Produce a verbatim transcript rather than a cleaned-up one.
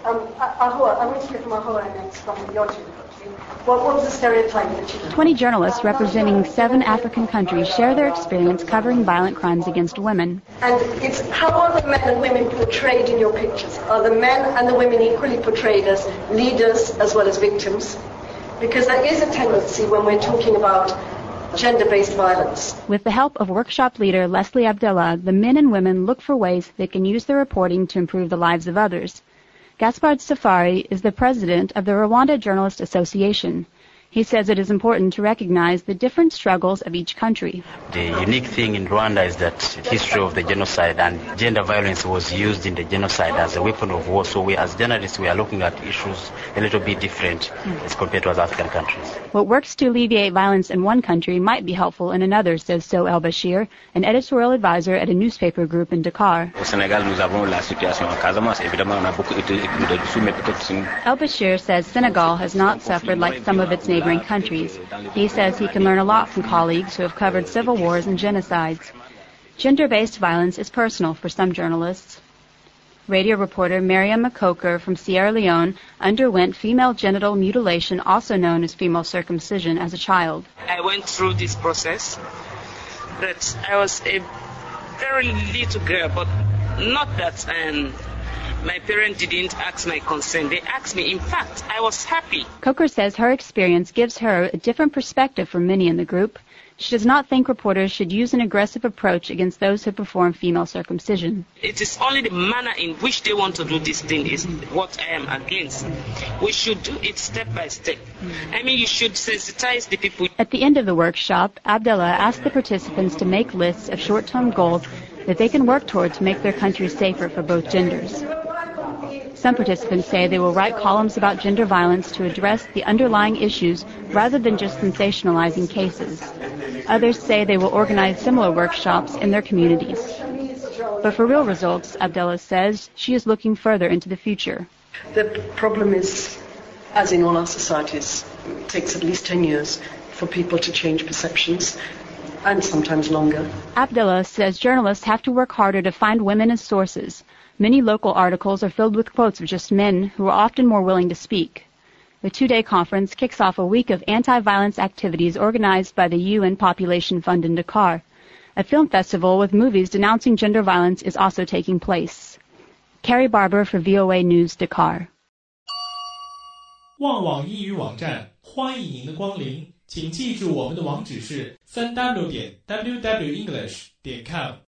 Um, Ahoa, I want to hear from Ahoa next from your team. What, what was the stereotype that you... Twenty journalists representing seven African countries share their experience covering violent crimes against women. And it's how are the men and women portrayed in your pictures? Are the men and the women equally portrayed as leaders as well as victims? Because there is a tendency when we're talking about gender-based violence. With the help of workshop leader Leslie Abdallah, the men and women look for ways they can use their reporting to improve the lives of others. Gaspard Safari is the president of the Rwanda Journalist Association. He says it is important to recognize the different struggles of each country. The unique thing in Rwanda is that the history of the genocide and gender violence was used in the genocide as a weapon of war. So we as journalists, we are looking at issues a little bit different as compared to other African countries. What works to alleviate violence in one country might be helpful in another, says So El Bashir, an editorial advisor at a newspaper group in Dakar. El Bashir says Senegal has not suffered like some of its neighboring countries. He says he can learn a lot from colleagues who have covered civil wars and genocides. Gender-based violence is personal for some journalists. Radio reporter Mariam Makoker from Sierra Leone underwent female genital mutilation, also known as female circumcision, as a child. I went through this process, but I was a very little girl, but not that um, my parents didn't ask my consent. They asked me. In fact, I was happy. Coker says her experience gives her a different perspective from many in the group. She does not think reporters should use an aggressive approach against those who perform female circumcision. It is only the manner in which they want to do this thing is what I am against. We should do it step by step. I mean, you should sensitize the people. At the end of the workshop, Abdallah asked the participants to make lists of short-term goals that they can work toward to make their country safer for both genders. Some participants say they will write columns about gender violence to address the underlying issues rather than just sensationalizing cases. Others say they will organize similar workshops in their communities. But for real results, Abdallah says she is looking further into the future. The problem is, as in all our societies, it takes at least ten years for people to change perceptions, and sometimes longer. Abdallah says journalists have to work harder to find women as sources. Many local articles are filled with quotes of just men who are often more willing to speak. The two-day conference kicks off a week of anti-violence activities organized by the U N Population Fund in Dakar. A film festival with movies denouncing gender violence is also taking place. Carrie Barber for V O A News, Dakar. 旺网英语网站，欢迎您的光临，请记住我们的网址是 三 w 点 w w english 点 com。